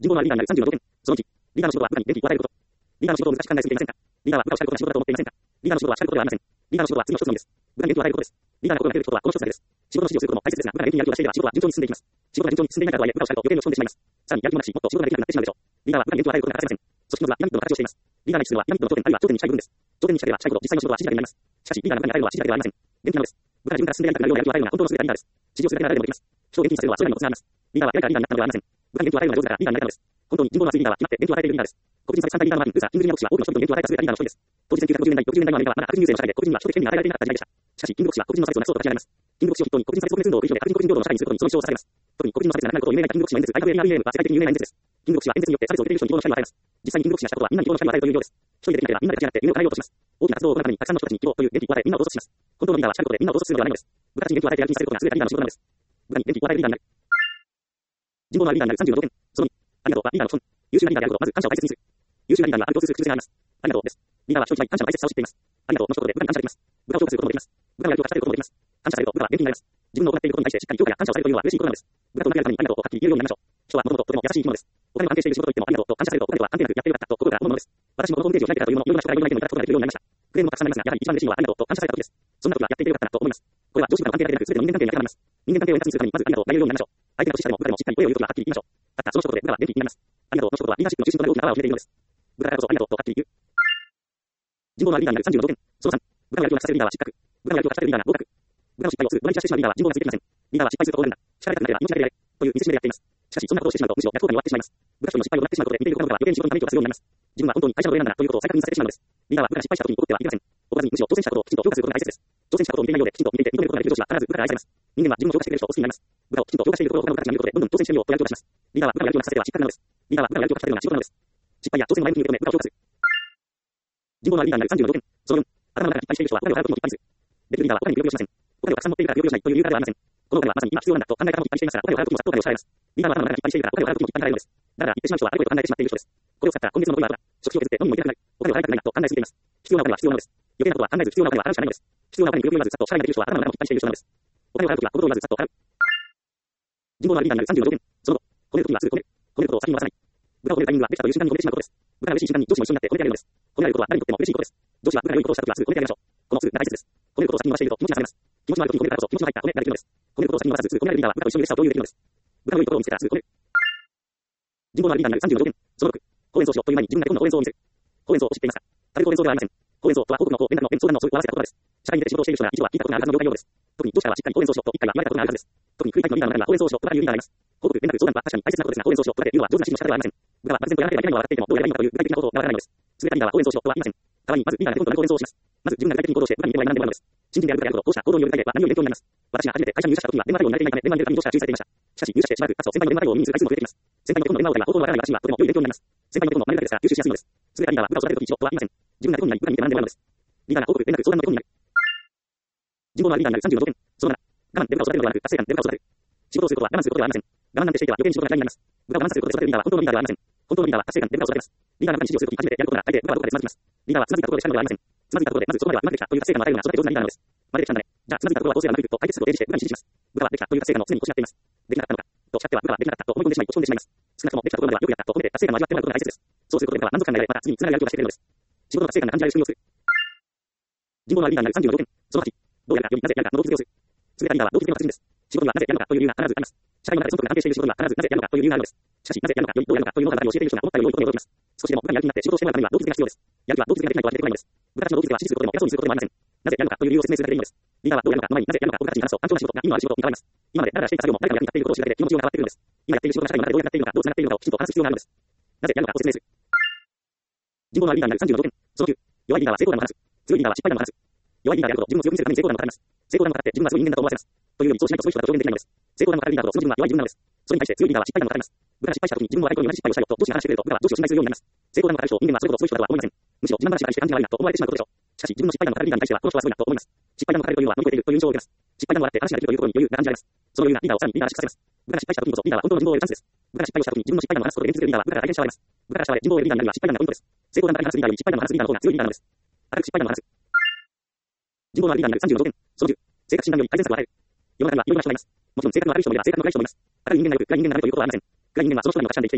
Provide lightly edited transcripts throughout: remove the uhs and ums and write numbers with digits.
人望のあるリーダーになる30の条件。その1、リーダーの仕事は部下に元気を与えること。リーダーの仕事を難しく考えすぎていませんか？リーダーは部下を叱ることが仕事だと思っていませんか？リーダーの仕事は叱ることではありません。リーダーの仕事は次の一つのみです。部下に元気を与えることです。リーダーが心がけることはこの一つだけです。仕事の指示をすることも大切ですが、部下が元気にやる気を出していれば仕事は順調に進んでいきます。仕事が順調に進んでいないからとはいえ、部下を叱ると余計に落ち込んでしまいます。さらにやる気もなし、もっと仕事ができなくなってしまうでしょう。リーダーは部下に元気を与えることが欠かせません。組織の図はピラミッドの形をしています。リーダーが必要はピラミッドの頂点あるいは頂点に近い部分です。頂点に近ければ近いほど実際の仕事は指示がになります。しかし、リーダーが部下に与えるのは指示だけではありません。元気なのです。部下が自分から進んでやりたくなるようなやる気を与えるのが本当の姿がリーダーです。指示をするだけなら誰でもできます。人を元気にさせるのはそれなりのコツがあります。リーダーはやりたいリーダーになったのではありません。部下に元気を与えるのが上手だからリーダーになれたのです。本当に人望の厚いリーダーは決まって元気を与えているリーダーです。黒人差別反対リーダーのマーティン・ルーサー・キング・ジュニア牧師は多くの人々に元気を与えた優れたリーダーの一人です。当時1950年代、60年代のアメリカはまだ白人優勢の社会で黒人には人的権利が与えられていなかった時代でした。しかし、キング牧師は黒人の差別をなくそうと立ち上がります。キング牧師を筆頭に黒人差別撲滅運動を繰り広げ、白人黒人平等の社会にすることにその一生を捧げます。特に黒人の差別がなくなることを夢見たキング牧師の演説、IWAREM は世界的に有名な演説です。キング牧師は演説によって差別を受けている人に希望の光を与えます。実際にキング牧師がしたことはみんなに希望の光を与えるというようです。一人でできなければみんなで立ち上がって夢を叶えようとします。大きな活動を行うためにたくさんの人たちに希望という元気を与えみんなを統率します。本当のリーダーは叱ることでみんなを統率するのではないのです。部下たちに元気を与えてやる気にさせることが優れたリーダーの仕事なのです。部下に元気を与えるリーダーになる。人望のあるリーダーになる30の条件。その2、ありがとうはリーダーの基本。優秀なリーダーであること、まず感謝を大切にする。優秀なリーダーにはある共通する癖があります。ありがとうです。リーダーは人一倍感謝の大切さを知っています。ありがとうの一言で部下に感謝できます。部下を評価することもできます。部下のやる気を勝ち上げることもできます。感謝されると部下は元気になります。自分の行っていることに対してしっかり評価や感謝をされるというのは嬉しいことなのです。部下と同じやるためにありがとうをはっきり言えるようになりましょう。人はもともととても優しい生き物です。お金の安定している仕事といってもありがとうと感謝されるとお金とは関係なくやってよかったと心が思うものです。私もこのホームページを開いてからというもの、いろんな人からいろんな意見をいただくことができるようになりました。クレームもたくさんありますが、やはり一番嬉しいのはありがとうと感謝された時です。そんな時はやっていてよかったなと思います。これは上司部下の関係だけでなく、全ての人間関係に当てはまります。人間関係を円滑にするためにまずありがとうと言えるようになりましょう。相手が年下でも部下でもしっかり声を言うときははっきり言いましょう。たったその一言で部下は元気になります。ありがとうの一言はリーダーシップの中心となる大きなパワーを秘めているのです。部下だからこそありがとうとはっきり言う。人望のあるリーダーになる30の条件。その3、部下のやる気を勝たせるリーダーは失格。部下のやる気を勝たせるリーダーが合格。部下の失敗をすぐ上に出してしまうリーダーは人望が続きません。リーダーは失敗すると大変だ。力がなければ命がけでやれ。という見せしめでやっています。しかし、そんなことをしてしまうと、むしろ逆効果に終わってしまいます。部下一人の失敗を行ってしまうことで、見ている他の部下は余計に仕事にダメージを出すようになります。自分は本当に会社の上なんだなということを再確認させてしまうのです。リーダーは部下が失敗した時に怒ってはいけません。怒らずにむしろ挑戦したことをきちんと評価することが大切です。挑戦したことを見ていないようできちんと見ていて認めることができる上司は必ず部下が愛されます。人間は自分を評価してくれる人を欲しいになります。部下をきちんと評価しているところを他の部下たちが見ることで、どんどん挑戦してみようとやる気を出します。リーダーは部下のやる気をなくさせては失格なのです。リーダーは部下のやる気を勝たせるのが仕事なのです。失敗や挑戦を前向きに受け止め、部下を評価する。人望のあるリーダーになる30の条件。その4、頭の中がいっぱいしている人はお金を払うこともいっぱいする。できるリーダーはお金に病気をしません。お金をたくさん持っているから病気をしないという理由からではありません。このお金はまさに今必要なんだと考え方もいっぱいしていますが、お金を払うときもさっとお金を支払います。リーダーは頭の中がいっぱいしているからお金を払うときもいっぱい払えるのです。だから言ってしまう人はあれこれと考えてしまっている人です。これを使ったら今月の残りは後だ。食費を削って飲みにも行きたくなる。お金を払いたくないなと考えすぎています。必要なお金は必要なのです。余計なことは考えず必要なお金は払うしかないのです。必要なお金に不要に言わずさっと支払いができる人は頭の中をいっぱいしている人なのです。お金を払うときは心を言わずさっと払う。人望のあるリーダーになる30の条件。その後、褒めるときにはすぐ褒める。褒めることを先に回さない。部下を褒めるタイミングはできたという瞬間に褒めてしまうことです。部下が嬉しい瞬間に上司も一緒になって褒めてあげるのです。褒められることは誰にとっても嬉しいことです。上司は部下が良いことをしたときはすぐ褒めてあげましょう。このすぐが大切です。褒めることを先に回していると気持ちが晴れます。気持ちのあるときに褒めるからこそ気持ちの入った褒めができるのです。褒めることを先に回さずすぐ褒められるリーダーは部下と一緒に嬉しさを共有できるのです。部下の良いところを見せたらすぐ褒める。人望のあるリーダーになる30の条件。その6、講演奏しろという前に自分がどんな講演奏を見せる。講演奏を知っていますか？食べる講演奏ではありません。講演奏とは多くの講、メンタルの弁相談の終わらせた言葉です。社会に出て仕事をしている人が一度は聞いたことがあるはずの業界用語です。特に上司からはしっかり講演奏しろと一回は言われたことがあるはずです。特にクリタイプのリーダーの中には講演奏しろとかいうリーダーがいます。報告、連絡、相談は確かに大切なことですが、講演奏しろとかで言うのは上手な指示の仕方ではありません。部下は漠然とやらなければいけないのは分かっていてもどうやればいいのかという具体的なことをわからないのです。優れたリーダーは講演奏しろとは言いません。代わりにまずリーダーが手本となる講演奏をします。まず自分が具体的に行動して部下に見てもらい学んでもらうのです。新人である部下であること、こうした行動による具体例は何より勉強になります。私が初めて会社に入社した時には電話対応に慣れていないため電話に出るために上司から注意されていました。しかし入社してしばらく経つと先輩の電話対応を見にする回数も増えてきます。先輩の手本の電話をが応答のわからない私にはとても良い勉強になります。先輩の手本の真似だけですが吸収しやすいのです。優れたリーダーは部下を育てるとき一度とは言いません。自分が手本になり部下に見て学んでもらうのです。リーダーが報告、連絡、相談の手本になる。人望のあるリーダーになる30の条件。その7、我慢で部下を育てるのではなく達成感で部下を育てる。仕事をすることは我慢することではありません。我慢なんてしていては余計に仕事が嫌いになります。部下を我慢させることで育てるリーダーは本当のリーダーではありません。本当のリーダーは達成感で部下を育てます。リーダーが部下に指示をするとき初めてやることが大抵部下はどこかでつまずきます。リーダーはつまずいたところでしたのではありません。つまずいたところでまずそこまではうまくできたという達成感を与えるのが育て上手なリーダーなのです。までできたんだね。じゃあつまずいたところはどうすればうまくいくと解決策を提示して部下に指示します。部下はできたという達成感を常に欲しがっています。できなかったのかと叱っては部下はできなかったと思い込んでしまい落ち込んでしまいます。少なくともできたところまではよくやったと褒めて達成感を味わってもらうことが大切です。そうすることで部下は満足感が得られ、また次につながるやる気を出してくれるのです。仕事の達成感が感じられる仕組みをする。人望のあるリーダーになる30の条件。その8、どうやるかよりなぜやるかの動機づけをする。優れたリーダーは動機づけの達人です。仕事にはなぜやるのかという理由が必ずあります。社会の中で損得が関係している仕事には必ずなぜやるのかという理由があるのです。しかし、なぜやるのかよりどうやるのかというのが教えている人が思ったより良いことに驚きます。少しでも部下にやる気になって仕事をしてもらうためには動機づけが必要です。やる気は動機づけができないとは出てこないのです。部下たちの動機づけは指示することでも偉そうにすることでもありません。なぜやるのかという理由を説明するだけでいいのです。リーダーはどうやるのかの前になぜやるのかを部下たちに話すと単調な仕事が意味のある仕事に変わります。今まで誰がしていた作業も誰かが役に立っていることを知るだけで気持ちが変わってくるのです。今やっている仕事が社会の中でどうやってやっているのか、どう繋がっているのかをきちんと話す必要があるのです。なぜやるのかを説明する。人望のあるリーダーになる30の条件。その9、弱いリーダーは成功談を話す。強いリーダーは失敗談を話す。弱いリーダーであること、自分を強く見せるために成功談を語ります。成功談を語って自分はすごい人間だと思わせます。というよりそうしないとそういう人だと証明できないのです。成功談を語るリーダーとその自分は弱い自分なのです。それに対して強いリーダーは失敗談を語ります。部下が失敗した時に自分も若い頃に同じ失敗をしたよと上司に話してくれると部下は上司を信頼するようになります。成功談を語る人、人間はそれほど強い人だとは思いません。むしろ自慢話ばかりして感じが悪いなと思われてしまうことでしょう。しかし自分の失敗談を語るリーダーに対してはこの人はすごいなと思います。失敗談を語るというのは乗り越えているという印象を受けます。失敗談を笑って話ができるというところに余裕が感じられます。その余裕がリーダーをさらにリーダーらしくさせます。部下が失敗した時にこそリーダーは本当の人望を得るチャンスです。部下が失敗をした時に自分の失敗談を話すことで元気づけるリーダーは部下から大変慕われます。部下から慕われ人望を得るリーダーになるには失敗談がポイントです。成功談ばかり話すリーダーより失敗談を話すリーダーの方が強いリーダーなのです。明るく失敗談を話す。人望のあるリーダーになる30の条件。その10、生活診断より改善策を与える。世の中にはいろいろな人がいます。もちろん性格の悪い人もいれば性格の悪い人もいます。明るい人間がよく暗い人間がなるということはありません。暗い人間はその人なりの価値観で生きているのです。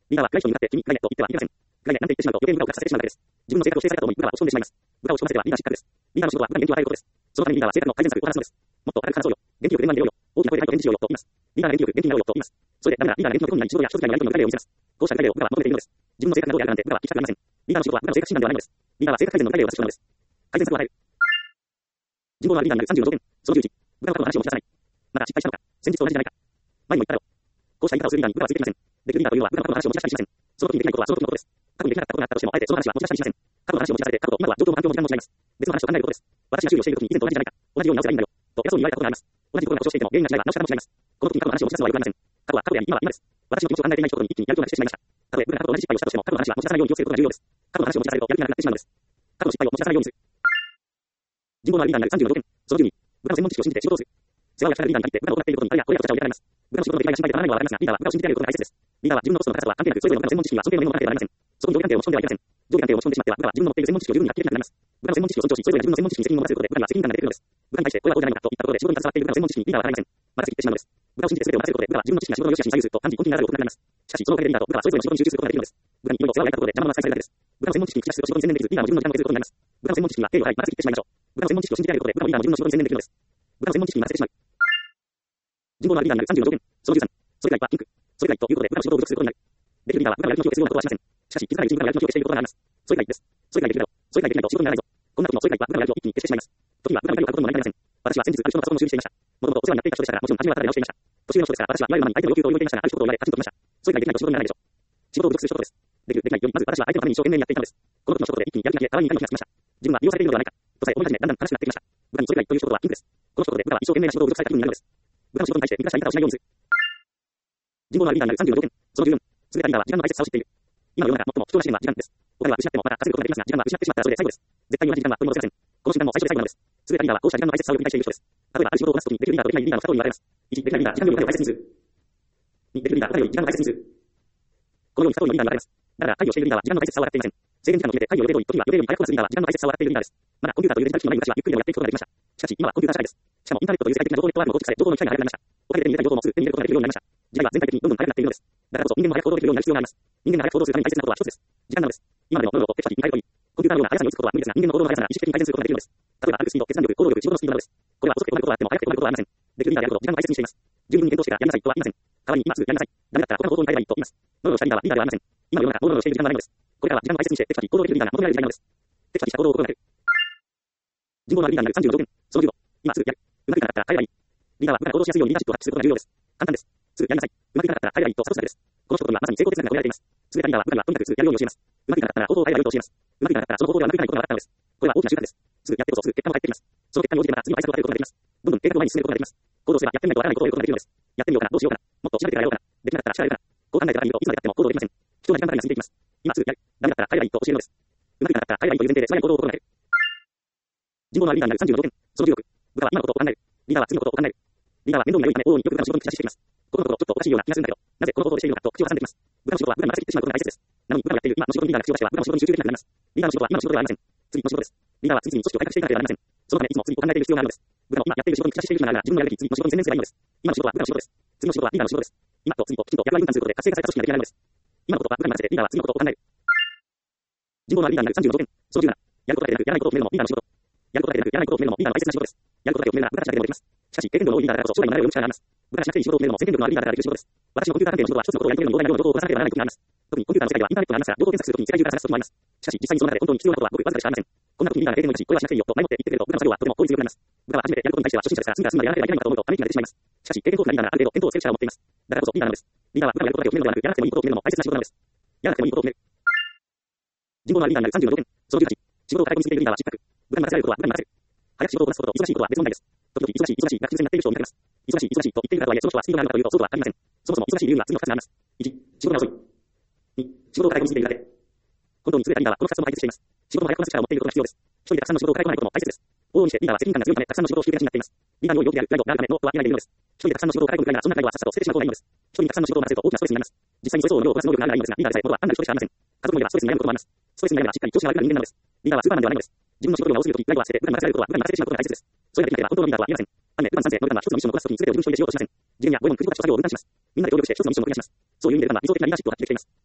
リーダーは部外人に向かって君、部外へと言ってはいけません。部外へなんて言ってしまうと余計に部下を落ちさせてしまうからです。自分の性格を制裁だと思い部下は落ち込んでしまいます。部下を落ち込ませてはリーダー失格です。リーダーの仕事は部下に元気を与えることです。そのためにリーダーは性格の改善策を話すのです。もっと明るく話そうよ。元気よく電話に出ようよ。大きな声で愛と返事しようよと言います。リーダーが元気よく元気になろうよと言います。それでダメだ、リーダーが元気のところにない仕事や人付き合いのやりとりの具体例を見せます。こうした具体例を部下は求めているのです。自分の性格がどうであるなんて部下は聞きたくありません。リーダーの仕事は部下の性格診断ではないのです。リーダーは性格改善の具体例を出す人なのです。改善策を与える。人口のあるリーダーになる35条件。その11、部下の過去の話を持ち出さない。また失敗したのか。先日と同じじゃないか。前にも言ったろ。こうした言い方をするリーダーに部下はついてきません。できるリーダーというのは部下の過去の話を持ち出したりしません。その時にできないことはその時のことです。過去にできなかったことがあったとしても、あえてその話は持ち出したりしません。過去の話を持ち出されて、過去と今は状況も環境も時間も違います。別の話を考えることです。私が修理をしている時に以前と同じじゃないか。同じように直せばいいんだよ。と偉そうに言われたことがあります。同じところが故障していても原因が違えば直し方も違います。この時に過去の話を持ち出すのはよくありません。過去は過去であり、今は今です。私の気持ちを考えていない人に一気にやる気をなくしてしまいました。たとえ部下が過去と同じ失敗をしたとしても、過去の話は持ち出さないように気をつけることが重要です。過去の話を持ち出されるとやる気がなくなってしまうのです。過去の失敗を持ち出さないようにする。人口のあるリーダーになる30の条件。その12、部下の専門知識を信じて仕事をする。世話を焼きたがるリーダーに限って部下の行っていることにあれやこれやと茶を入れられます。部下の仕事の出来栄えが心配でたまらないのはわかりますが、リーダーは部下を信じてあげることが大切です。リーダーは自分のコストの高さとは関係なく、それぞれの部下の専門知識には尊敬の念を持たなければなりません。そこに上下関係を持ち込んではいけません。上下関係を持ち込んでしまっては、部下は自分の持っている専門知識を十分に発揮できなくなります。部下の専門知識を尊重し、それぞれ自分の専門知識に責任を持たせることで、部下には責任感が出てくるのです。部下に対して、これはこうじゃないのかといったことで仕事に携わっている部下の専門知識にリーダーは払いません。また次言ってしまうのです。部下を信じて全てを任せることで、部下は自分の知識が仕事の良し悪しに左右すると短期根気にならざるを得なくなります。しかし、そのおかげでリーダーと部下はそれぞれの仕事に集中することができるのです。部下にいろいろ世話を焼いたことで邪魔をさせられただけです。部下の専門知識に口出しすると仕事に専念できず、リーダーも自分の時間を削ることになります。部下の専門知識には敬意を払い、また次言ってしまいましょう。部下の専門知識を信じてあげることで、部下もリーダーも自分の仕事に専念できるのです。部下の専門知識に任せてしまう。人口のあるリーダーになる30の条件。その13、それがいはピンク。それがいということで、部下の仕事を侮辱することになる。できるリーダーは部下のやる気を消すようなことはしません。しかし、気づかないうちに部下のやる気を消していることがあります。それがいです。それがいできるだろう。それがいできないと仕事にならないぞ。こんな時のそれがいは部下のやる気を一気に消してしまいます。時は部下のやる気を書くことも何もありません。私は先日ある人のパソコンを修理していました。もともとお世話になっていた人でしたから、もちろん初めはただで直していました。年上の人ですから、私は言われるままに相手の要求を言っていましたが、ある一言を言われ、カチンときました。それができないと仕事にならないでしょう。仕事を侮辱する仕事です。できる、できないより、まず私は相手のために一生懸命にやっていたのです。この時の仕事で一気にやる気が消え、互いに怒りに気がつきました。自分は利用されているのではないか、とさえ思い始め、だんだん悲しくなってきました。部下にそれがいいという仕事はピンクです。この仕事で部下は一生懸命な仕事を侮辱された気分になるのです。部下の仕事に対して見出した言い方をしないようにする。人口のあるリーダーになる30の条件。その14、優れたリーダーは時間の大切さを知っている。今の世の中最も貴重な資源は時間です。お金は失ってもまた稼ぐことができますが、時間は失ってしまったらそれで最後です。絶対に同じ時間は取り戻せません。この瞬間も最初で最後なのです。優れたリーダーはこうした時間の大切さを繰り返している人です。例えば、ある仕事をこなすときに、できるリーダーとできないリーダーの二通りに分かれます。1、できないリーダー、時間よりお金を大切にする。2、できるリーダー、お金より時間を大切にする。このように二通りのリーダーに分かれます。だから、会議をしているリーダーは時間の大切さを分かっていません。制限時間を決めて会議を予定通り、時は予定より早くこなすリーダーは時間の大切さを分かっているリーダーです。まだコンピューターというデジタル機器のない昔はゆっくりでもやっていくことができました。しかし、今はコンピューター社会です。しかもインターネットという世界的な情報ネットワークも構築され、情報の機会が早くなりました。おかげで手に入れた情報もすぐ手に入れることができるようになりました。時代は全体的にどんどん早くなっているのです。だからこそ人間も早く行動できるようになる必要があります。人間が早く行動するために大切なことは一つです。時間なのです。今までの物事をテキパキに変えるといい。コンピューターのような速さに移すことは無理ですが、人間の行動の速さなら意識的に改善することができるのです。例えば、歩くスピード、決断力、行動力、仕事のスピードなどです。これは遅くて同じことがあっても早くて同じことはありません。できるリーダーであること、時間の大切にしています。十分に検討してからやりなさいとは言いません。代わりに今すぐやりなさい。ダメだったら他の行動に変えればいいと言います。ノロをしたリーダーはリーダーではありません。今の世の中、ノロをしている時間がないのです。これからは時間を大切にしてテキパキ行動できるリーダーが求められる時代なのです。テキパキした行動を心がける。人口のあるリーダーになる30の条件。その15、今すぐやる。うまくいかなかったら変えればいい。リーダーは部下が行動しやすいようにリーダーシップを発揮することが重要です。簡単です。すぐやりなさい。うまくいかなかったら変えればいいと諭すだけです。この一言にはまさに成功哲学が込められています。優れたリーダーは部下にはとにかくすぐやるように教えます。うまくいかなかったら行動を変えればいいと教えます。うまくいかなかったらその行動ではうまくいかないことが分かったのです。これは大きな習慣です。すぐやってこそすぐ結果も返ってきます。その結果に応じてまた次の対策を立てることができます。どんどん計画を前に進めることができます。行動すればやってみないとわからないことを言うことができるのです。やってみようかな、どうしようかな、もっと調べてからやろうかな、できなかったら調べるかな。こう考えてからいるといつまでやっても行動できません。貴重な時間ばかりが過ぎていきます。今すぐやる。ダメだったら変えればいいと教えるのです。うまくいかなかったら変えればいいという前提で素早い行動を心がける。人口のあるリーダーになる30の条件。その16、部下は今のことを考える。リーダーは次のことを考える。リーダーは面倒見が良いため、往々によく部下の仕事に口出ししています。このことちょっとおかしいような気がするんだけど、なぜこの行動をしているのかと口を挟んできます。部下の仕事は部下に任せきってしまうことが大切です。なのに部下がやっている今の仕事にリーダーが口を出しては部下の仕事に集中できなくなります。リーダーの仕事は今の仕事ではありません。次の仕事です。リーダーは次々に組織を改革していかなければなりません。そのためいつも次を考えている必要があるのです。部下の今やっている仕事に口出ししている暇があるなら自分のやるべき次の仕事に専念すればいいのです。今の仕事は部下の仕事です。次の仕事はリーダーの仕事です。今と次ときちんと役割分担することで活性化された組織が出来上がるのです。今のことは部下に任せてリーダーは次のことを考える。人口のあるリーダーになる30の条件。その17、やることだけでなくやらないことを決めるのもリーダーの仕事。やることだけでなくやらないことを決めるのもリーダーの大切な仕事です。やることだけを決めるなら部下しなくてもできます。しかし、経験量の多いリーダーだからこそ将来学べる力があります。部下がしなくていい仕事を決めるのも責任力のあるリーダーだからできる仕事です。私のコンピューター関係の仕事は一つのことをやり遂げるのに膨大な量の情報を出さなければならないことがあります。特にコンピューターの世界ではインターネットがありますから、情報検索するときに世界中から話すこともあります。しかし、実際にその中で本当に必要なことはごくわずかでしかありません。こんな時にリーダーが経験を生かし、これはしなくていいよと前もって言ってくれると、部下の作業はとても効率よくなります。部下は初めてやることに対しては初心者ですから、次からやらなければいけないかと思うとため息が出てしまいます。しかし、経験豊富なリーダーならある程度見当をつける力を持っています。だからこそリーダーなのです。リーダーは部下がやることだけを決めるのではなく、やらなくてもいいことを決めるのも大切な仕事なのです。やらなくてもいいことを決める。人口のあるリーダーになる30の条件。その18、仕事を変え込みすぎているリーダーは失格。部下に任せられることは部下に任せる。早く仕事をこなすことと忙しいことは別問題です。時々忙しいが不自然になっている人を見かけます。忙しいと言っているからとはいえ、その人はスピードがあるのかというとそうとは限りません。そもそも忙しい理由には次の2つがあります。1、仕事が遅い。2、仕事を変え込みすぎているだけ。本当に優れたリーダーはこの2つとも解決しています。仕事も早くこなす力を持っていることが必要です。一人でたくさんの仕事を変え込まないことも大切です。往々にしてリーダーは責任感が強いためたくさんの仕事を引き受けがちになっています。リーダーに多い要求であるプライドがあるためノーとは言えないでいるのです。一人でたくさんの仕事を変え込むくらいならそんなプライドはさっさと捨ててしまう方がいいのです。一人にたくさんの仕事を任せると大きなストレスになります。実際にそれ相応の量をこなす能力があるならいいのですが、リーダーでさえ元は単なる人でしかありません。家族もいればストレスに悩むこともあります。ストレスに悩めばしっかり調子が悪くなる人間なのです。リーダーはスーパーマンではないのです。自分の仕事量が多すぎるとき、プライドは捨てて部下に任せられることは部下に任せてしまうことが大切です。それができなければ本当のリーダーとは言えません。反面、部下に賛成の部下は一つのミッションをこなすときに全てを自分一人でしようとしません。自分や5、4、9、5たちと作業を分担します。みんなで協力して一つのミッションをクリアします。そういう意味で部下は理想的なリーダーシップを発揮できています。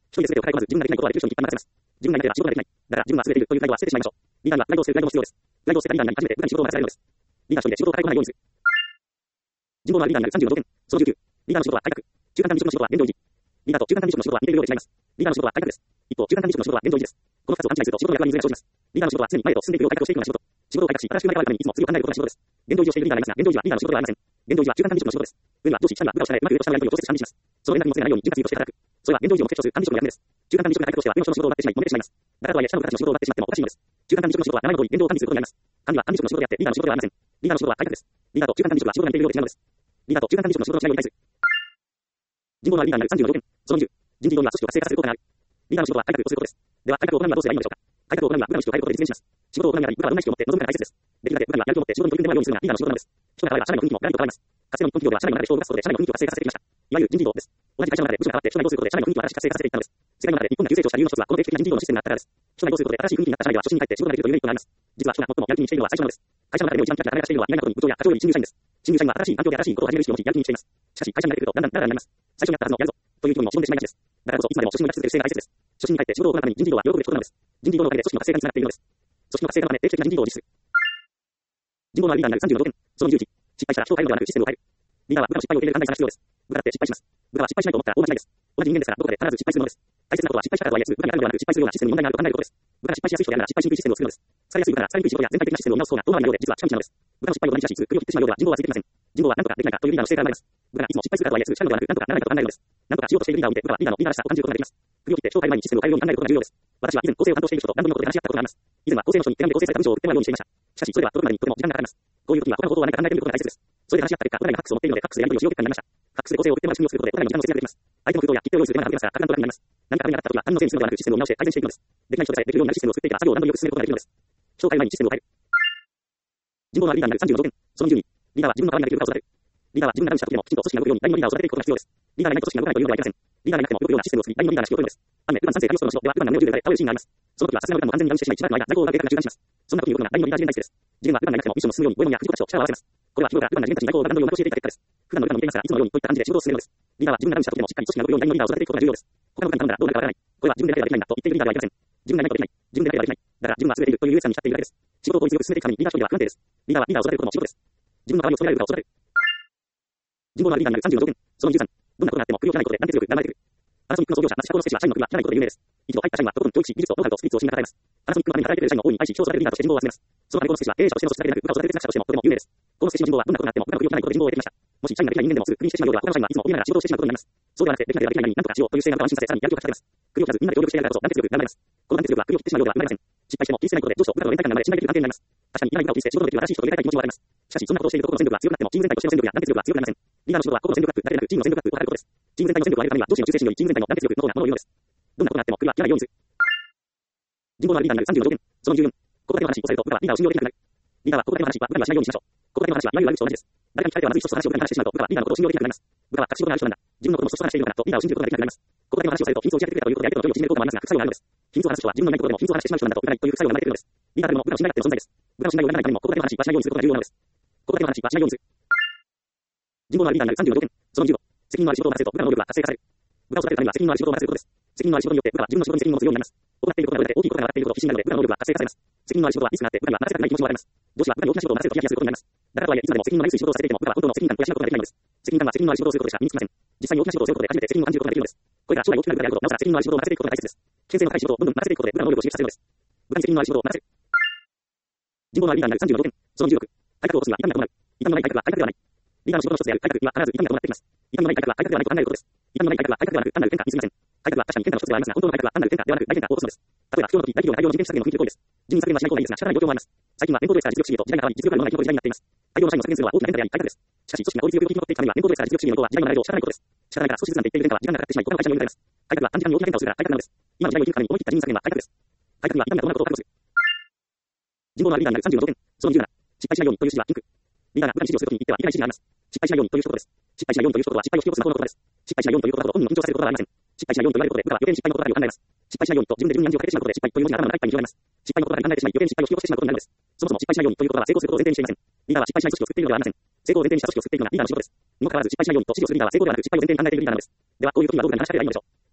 一人で全てを抱え込まず、自分ができないことはできる人に一般任せます。自分がいなければ仕事ができない。だから、自分は優れているというプライドは捨ててしまいましょう。リーダーにはプライドを捨てるプライドも必要です。プライドを捨てたリーダーになり初めて部下に仕事を任せられるのです。リーダー一人で仕事を抱え込まないようにする。人望のあるリーダーになる35条件。その19。リーダーの仕事は改革。中間管理職の仕事は現状維持。リーダーと中間管理職の仕事は似ているようで違います。リーダーの仕事は改革です。一方、中間管理職の仕事は現状維持です。この2つを勘違いすると仕事の役割にずれが生じます。リーダーの仕事は常に前へと進んでいくよう改革をしていくような仕事。仕事を改革し、新しく生まれ変わるためにいつも次を考えることが仕事です。現状維持をしているリーダーがいますが、現状維持はリーダーの仕事ではありません。現状維持は中間管理職の仕事です。上には上司、下には部下を従え、うまく上と下のやり取りを調節し管理します。その連絡にもつれないように潤滑油として働く。それは現状維持を目的とする管理職の役目です。中間管理職の改革としては上の人の仕事を奪ってしまい、揉めてしまいます。だからとはいえ、下の部下たちの仕事を奪ってしまってもおかしいのです。中間管理職の仕事は名前の通り現状を管理することになります。管理は管理職の仕事であって、リーダーの仕事ではありません。リーダーの仕事は改革です。リーダーと中間管理職は仕事が似ているようで違うのです。リーダーと中間管理職の仕事の違いを理解する。人望のあるリーダーになる35条件。その20。人事異動には組織を活性化することがある。リーダーの仕事は改革をすることです。では、改革を行うにはどうすればいいのでしょうか。改革を行うには部下の意識を変えることで実現します。仕事を行うには部下はどんな意識を持って望むかが大切です。できるだけ部下にはやる気を持って仕事に取り組んでもらうようにするのがリーダーの仕事なのです。人が変われば社内の雰囲気もガラリと変わります。かつての日本企業では社内の中で人を動かすことで社内の雰囲気を活性化させてきました。いわゆる人事異動です。同じ会社の中で部署が変わって人内動することで社内の雰囲気を新しく活性化させていったのです。世界の中で日本が急成長した理由の一つはこの定期的な人事異動のシステムがあったからです。人内動することで新しい雰囲気になった社内では初心に帰って仕事ができるというメリットがあります。実は人が最もやる気にしているのは最初なのです。会社の中でも一番キラキラしているのは意外なことに部長や課長より新入社員です。新入社員は新しい環境で新しいことを始める意識を持ちやる気にしています。しかし会社に慣れてくるとだんだんダラダラになります。最初にやったはずのやるぞという気分にも沈んでしまいがちです。だからこそいつまでも初心を抱き続ける姿勢が大切です。初心に帰って仕事を行うために人事異動は喜ぶべきことなのです。人事異動のおかげで組織の活性化につながっているのです。組織の活性化のため定期的な人事異動を実施する。人望のあるリーダーになる35条件。その21。失敗したら人を変えるのではなくシステムを変える。リーダーは部下の失敗を受け入れる寛大さが必要です。部下だって失敗します。部下は失敗しないと思ったら大間違いです。同じ人間ですからどこかで必ず失敗するのです。大切なことは失敗したからとはいえすぐ部下に当たるのではなく失敗するようなシステムに問題があると考えることです。部下が失敗しやすい人であるなら失敗しにくいシステムを作るのです。使いやすい部下なら使いにくい仕事や全体的なシステムを見直す方が遠回りなようで実は近道なのです。部下の失敗を何かしすぐ首を切ってしまうようでは人望は続いていません。人望は何とかできないかというリーダーの姿勢から生まれます。部下がいつも失敗するからとはいえすぐ近道ではなく何とかならないかと考えるのです。何とかしようとしているリーダーを見て部下はリーダーのリーダーらしさを感じることができます。首を切って人を変える前にシステムを変えるように考えることが重要です。私は以前構成を担当している人と何度ものことで話し合ったことがあります。以前は構成の人に手紙で構成された文章を送ってもらうようにしていました。しかしそれは届くまでにとても時間がかかります。こういう時には他のことを何か考えてみることが大切です。それで話し合った結果、お互いがファックスを持っているのでファックスでやり取りをしよう結果になりました。ファックスで構成を送ってもらう仕組みを作ることでお互いの時間の節約ができます。相手の封筒や切手を用意する手間が省けますから、格段と楽になります。何か紙がかかった時は紙のせいにするのではなくシステムを見直して改善していくのです。できない人でさえできるようになるシステムを作っていけば作業を何度もよく進めることができるのです。人を変える前にシステムを変える。人望のあるリーダーになる35条件。その12。リーダーは自分の代わりになれる部下を育てる。リーダーは自分が何をした時でもきちんと組織が動くように第二のリーダーを育てていくことが必要です。リーダーがいないと組織が動かないというのではいけません。リーダーがいなくても動くようなシステムを作り第二のリーダーが仕事をするのです。アニメ、ルパン三世大予想の人ではルパンが胸を銃で撃たれ倒れるシーンがあります。その時はさすがのルパンも完全に油断してしまいしばらくの間在庫を奪う計画が中断します。そんな時に動くのが第二のリーダー人伝大好きです。自分はルパンがいなくてもミッションを進むように五右衛門や藤子たちと力を合わせます。これは日頃からルパンが自分たちに在庫を奪うような教えていた結果です。普段のルパンも似ていますがいつものようにといった感じで仕事を進めるのです。リーダーは自分が何をした時でもしっかり組織が動くように第二のリーダーを育てていくことが重要です。他の部下に頼んだらどうなるかわからない。これは自分でなければできないんだと言っているリーダーではありません。自分がいないとできない。自分でなければできない。だから自分は優れているという優越感に浸っているだけです。仕事を効率よく進めていくためにリーダー一人では不安定です。リーダーはリーダーを育てることも仕事です。自分の代わりを務められる部下を育てる。人望のあるリーダーになる35条件。その13。どんなことがあっても首を切らないことで団結力が生まれてくる。パナソニックの創業者、松下幸之助は社員の首は切らないことで有名です。一度入った社員はとことん教育し、技術とノウハウとスピリッツを信頼されます。パナソニックのために働いている社員の多いに対し、人を育てるリーダーとして人望を集めます。その金子の助氏は経営者としての素質だけでなく、部下を育てる哲学者としてもとても有名です。この助氏の人望はどんなことがあっても部下の首を切らないことで人望を得てきました。もし社員ができない人間でもすぐクビにしてしまうようでは、他の社員はいつも首ながら仕事をしてしまうことになります。そうではなくて、できないではできないのに何とかしようという姿勢が安心させ、さらにやる気をかき立てます。首を切らずみんなで協力してやるからこそ団結力が生まれます。この団結力は首を切ってしまうようでは生まれません。失敗しても気にせないことで上司と部下との連帯感が生まれ信頼できる関係になります。確かにいない部下を気にして仕事のできる新しい人と入れたい気持ちもあります。しかしそんなことをしていると個々の戦力が強くなってもチーム全体としての戦力や団結力は強くなりません。リーダーの仕事は個々の戦力アップだけでなくチームの戦力アップを図ることです。チーム全体の戦力を上げるためには上司の忠誠心よりチーム全体の団結力の方がものを言うのです。どんなことがあっても首は切らないようにする。人望のあるリーダーになる35条件。その14。ここだけの話をされると部下はリーダーを信用できなくなる。リーダーはここだけの話は部下にはしないようにしましょう。ここだけの話はいわゆる悪口と同じです。誰かに聞かれてはまず一つ話を部下に話してしまうと部下はリーダーのことを信用できなくなります。部下は隠し事がある人なんだ。自分のことも一つ話しているのかなとリーダーを信じることができなくなります。ここだけの話をされると秘密を打ち明けてくれたということで相手の距離を縮めることもありますが副作用があるのです。秘密を話す人は自分のいないところでも秘密を話してしまう人なんだと言わないという副作用が生まれているのです。リーダーでも部下の信頼があっての存在です。部下の信頼をならないためにもここだけの話はしないようにすることが重要なのです。ここだけの話はしないようにする。人望のあるリーダーになる35条件。その15。責任のある仕事を任せると部下の能力が活性化される。部下を育てるためには責任のある仕事を任せることです。責任のある仕事によって部下は自分の仕事に責任を持つようになります。行っていることが大きいことが上がっていることを必死になるので部下の能力が活性化されます。責任のある仕事はリスクがあって部下には任せたくない気持ちもあります。上司は部下に大きな仕事を任せるとヒヤヒヤすることになります。だからとはいえいつまでも責任のない仕事をさせていても部下は本当の責任感を養うことができないのです。責任感は責任のある仕事をすることでしか身につきません。実際に大きな仕事をすることで初めて責任を感じることができるのです。これが将来大きな部下であること、なおさら責任のある仕事を任せていくことが大切です。経済の高い仕事をどんどん任せていくことで部下の能力を刺激させるのです。部下に責任のある仕事を任せる。人望のあるリーダーになる36点。その16。改革を起こすには痛みが伴う。痛みのない改革は改革ではない。リーダーの仕事の一つである改革には必ず痛みが伴ってきます。痛みのない改革は改革ではないと考えることです。痛みのない改革は改革ではなく単なる変化に過ぎません。改革は確かに変化の一つではありますが、本当の改革は単なる変化ではなく大変化を起こすのです。例えば不況の時、大企業の大量の人件費削減の緊急行為です。人員削減はしない方がいいですが、仕方ない状況もあります。最近は年功度ベースから実力主義へと時代が変わり、実力がないものが今の時代になっています。大量の社員を削減するのは大きな変化であり改革です。しかし、組織が効率よく生き残っていくためには年功度ベースから実力主義の向こうは時代の流れを仕方ないことです。仕方ないから少しずつなんて言っている変化は時間がかかってしまい、他の会社に追い抜かれます。改革は短時間に大きな変化をするから改革なのです。今の時代を生き抜くために思い切った人員削減は改革です。改革には痛みが伴うことを覚悟する。人望のあるリーダーになる35条件。その27。失敗しないようにという指示はピンク。リーダーが部下に指示をするときに言ってはいけない指示があります。失敗しないようにということです。失敗しないようにということは失敗を引き起こす魔法の言葉です。失敗しないようにということほど本人を緊張させることはありません。失敗しないようにと言われることで部下は余計に失敗のことばかりを考えます。失敗しないようにと自分で自分に暗示をかけてしまうことで失敗という文字が頭の中いっぱいに広がります。失敗のことばかり考えてしまい余計に失敗を引き起こしてしまうことになるのです。そもそも失敗しないようにということは成功することを前提にしていません。リーダーは失敗しない組織を作っているのではありません。成功を前提にした組織を作っているのがリーダーの仕事です。にもかかわらず失敗しないようにと指示をするリーダーは成功ではなく失敗を前提に考えているリーダーなのです。ではこういう時にはどういうふうに話しかければいいのでしょう。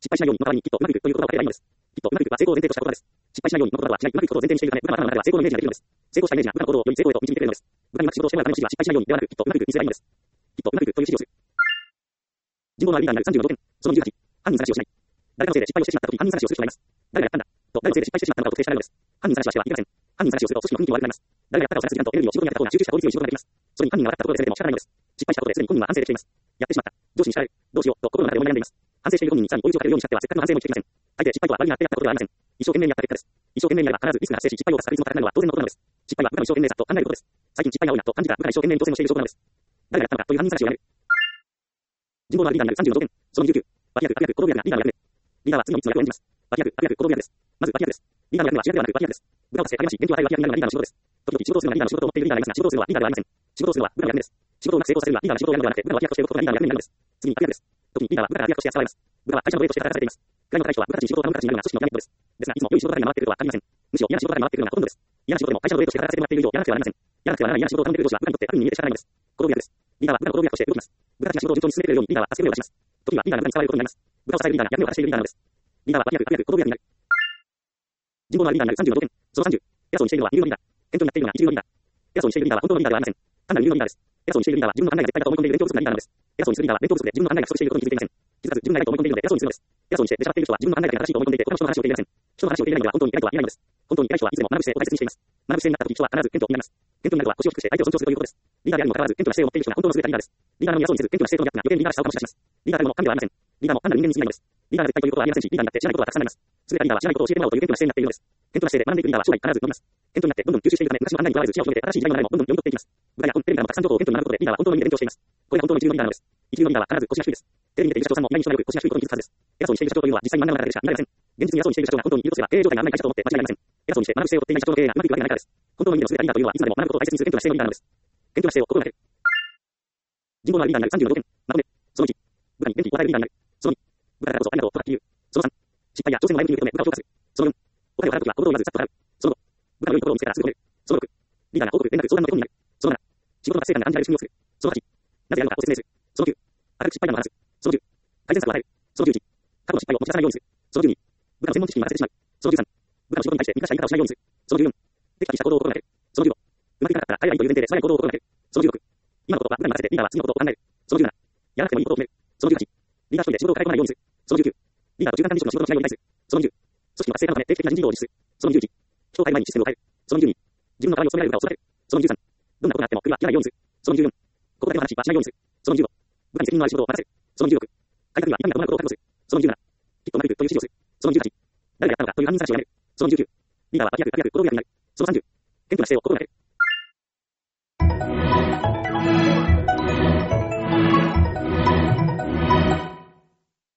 失敗しないようにの代わりにきっとうまくいくという言葉を変えればいいのです。きっとうまくいくは成功を前提とした言葉です。失敗しないようにの言葉はしない、うまくいくことを前提にしているため、部下の頭の中では成功のイメージができるのです。成功したイメージが部下の行動をより成功へと導いてくれるのです。部下にうまく仕事をしてもらうための指示は失敗しないようにではなく、きっとうまくいくにすればいいのです。きっとうまくいくという指示をする。人望のあるリーダーになる34条件。その28、犯人探しをしない。誰かのせいで失敗をしてしまったときに犯人探しをする人がいます。誰がやったんだと、誰のせいで失敗してしまったのかを特定したがるのです。犯人探しはしてはいけません。犯人探しをすると組織の雰囲気も悪くなります。誰がやったかを探す時間とエネルギーを仕事に当てた方が集中した効率よい仕事ができます。それに犯人が悪かったことで責めても仕方ないのです。失敗したことですでに本人は反省できています。やってしまった。上司に叱られる。どうしようと心の中で思い悩んでいます。反省している本人にさらに追い打ちをかけるようにしたってはせっかくの反省も生きてきません。大抵失敗とは悪になってやったことではありません。一生懸命にやった結果です。一生懸命にやれば必ずリスクが発生し、失敗を犯す確率も高くなるのは当然のことなのです。失敗は部下の一生懸命さと考えることです。最近失敗が多いなと感じた部下が一生懸命に挑戦をしている証拠なのです。誰がやったのかという犯人探しをやめる。人望のあるリーダーになる35条件。その29、脇役、悪役、行動力がリーダーの役目。リーダーは次の3つの役を演じます。脇役、悪役、行動力です。まず脇役です。リーダーの役目は主役ではなく脇役です。部下を助け、励まし、元気を与える脇役になるのがリーダーの仕事です。時々仕事をするのがリーダーの仕事と思っているリーダーがいますが、仕事をするのはリーダーではありません。仕事をするのは部下の役目です。仕事をうまく成功させるにはリーダーが仕事をやるのではなくて、部下の脇役としていることがリーダーの役目になるのです。次に悪役です。時にリーダーは部下から悪役として扱われます。部下は会社の奴隷として働かされています。部下の対象は部下たちに仕事を頼む形になるのが組織のピラミッドです。ですが、いつも良い仕事係が回っていることはありません。むしろ嫌な仕事係が回っているのがほとんどです。嫌な仕事でも会社の奴隷として働かせてもらっている以上、やらなくてはなりません。やらなくてはならない嫌な仕事を頼んでいる上司は部下にとってある意味逃げてしかないのです。行動力です。リーダーは部下の行動力として動きます。部下たちが仕事を順調に進めてくれるようにリーダーは助けを出します。時にはリーダーが部下に使われることになります。部下を支えるリーダーが役目を果たしているリーダーなのです。リーダーは脇役、悪役、行動力になる。人望のあるリーダーになる36条件。その30、偉そうにしているのは二流のリーダー。謙虚になっているのが一流のリーダー。偉そうにしているリーダーは本当のリーダーではありません。単なる二流のリーダーです。偉そうにしているリーダーは自分の考えが絶対だと思い込んでいる勉強不足なリーダーなのです。偉そうにするリーダーは勉強不足で自分の考えが不足していることに気づいていません。気づかず自分が偉いと思い込んでいるので偉そうにするのです。偉そうにして出しゃばっている人は自分の考えだけが正しいと思い込んでいて他の人の話を受け入れません。人の話を受け入れないのでは本当に偉いとは言えないのです。本当に偉い人はいつでも学ぶ姿勢を大切にしています。学ぶ姿勢になった時人は必ず謙虚になります。謙虚になるとは腰を低くして相手を尊重するということです。リーダーであるにもかかわらず謙虚な姿勢を持っている人が本当の優れたリーダーです。リーダーの嫌そうにせず謙虚な姿勢を持つが余計にリーダーらしさを醸し出します。リーダーでも神ではありません。リーダーも単なる人間に過ぎないのです。リーダーが絶対ということはありませんし、リーダーになって知らないことはたくさんあります。優れたリーダーは知らないことを教えてもらおうという謙虚な姿勢になっているのです。謙虚な姿勢で学んでいくリーダーは将来必ず伸びます。謙虚になってどんどん吸収していくため、昔の案内にとらわれず視野を広げて新しい時代の流れもどんどん読み取っていきます。部下や本、テレビなどのたくさん情報を謙虚に学ぶことでリーダーは本当の意味で勉強しています。これが本当の一流のリーダーなのです。一流のリーダーは必ず腰が低いです。テレビに出ている社長さんも意外に人がよく腰が低いことに気づくはずです。偉そうにしている社長というのは実際に真ん中の中でしか見られません。現実に偉そうにしている社長が本当にいるとすれば経営状態があんまり会社と思って間違いありません。偉そうにして学ぶ姿勢を追っていない社長の経営がうまくいくわけがないからです。本当の意味での優れたリーダーというのはいつまでも学ぶことを大切にする謙虚な姿勢のリーダーなのです。謙虚な姿勢を心がける。人望のあるリーダーになる37条件。まとめ。その1、部下に元気を与えるリーダーになる。その2、部下だからこそありがとうとはっきり言う。その3、失敗や挑戦の前向きに受け止め部下を評価する。その4、答えを払うときは行動をまずざっと払う。その5、部下の良いところを見つけたらすぐ褒める。その6、リーダーが報告、連絡、相談の手本になる。その7、仕事の達成感が感じられる仕組みを作る。その8、なぜやるのかを説明する。その9、明るく失敗談を話す。その10、改善策を与える。その11、過去の失敗を持ち出さないようにする。その12、部下の専門知識に任せてしまう。その13、部下の仕事に対して見返した言い方をしないようにする。その14、テキパキした行動を心がける。その15、うまくいかなかったら変えればいいという前提で素早い行動を心がける。その16、今のことは部下に任せてリーダーは次のことを考える。その17、やらなくてもいいことを決める。その18、リーダー一人で仕事を抱え込まないようにする。その19、リーダーと中間管理職の仕事のしないように対する。その20、組織の活性化のため定期的な人事異動を実施する。その21、人を変える前にシステムを変える。その22、自分の代わりを務められる部下を育てる。その23、どんなことがあっても首は切らないようにする。その24、ここだけの話はしないようにする。その25、部下に責任のある仕事を任せる。その26、改革には今がどうなることを確保する。その27、きっとうまくいくという指示をする。その28、誰がやったのかという犯人探しをやめる。その29、リーダーは悪役、行動力になる。その30、謙虚な姿勢を心がける。